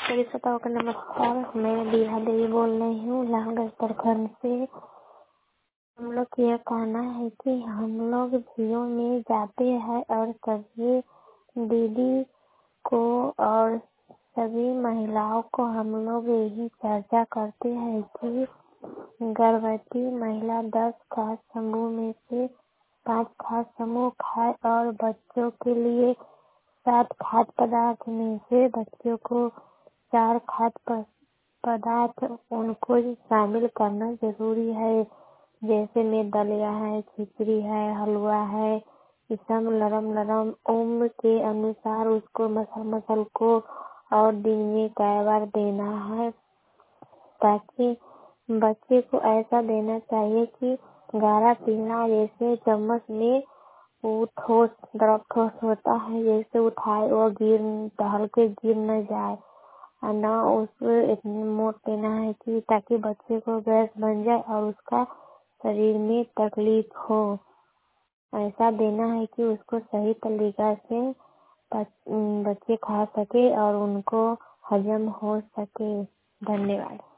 सभी श्रोताओं को नमस्कार। मैं दीहा देवी बोल रही हूँ लालगंज प्रखंड से। हम लोग का यह कहना है कि हम लोग जियो में जाते हैं और सभी दीदी को और सभी महिलाओं को हम लोग यही चर्चा करते हैं कि गर्भवती महिला 10 खाद्य समूह में से 5 खाद्य समूह खाए और बच्चों के लिए 7 खाद्य पदार्थ में से बच्चों को 4 खाद्य पदार्थ उनको शामिल करना जरूरी है। जैसे में दलिया है, खिचड़ी है, हलवा है, ये सब नरम उम्र के अनुसार उसको मसल को और दिन में कई बार देना है, ताकि बच्चे को ऐसा देना चाहिए कि गाढ़ा पीना, जैसे चम्मच में वो ठोस होता है, जैसे उठाए वो टहल के गिर न जाए और न उसको इतनी मोट देना है कि ताकि बच्चे को गैस बन जाए और उसका शरीर में तकलीफ हो। ऐसा देना है कि उसको सही तरीका से बच्चे खा सके और उनको हजम हो सके। धन्यवाद।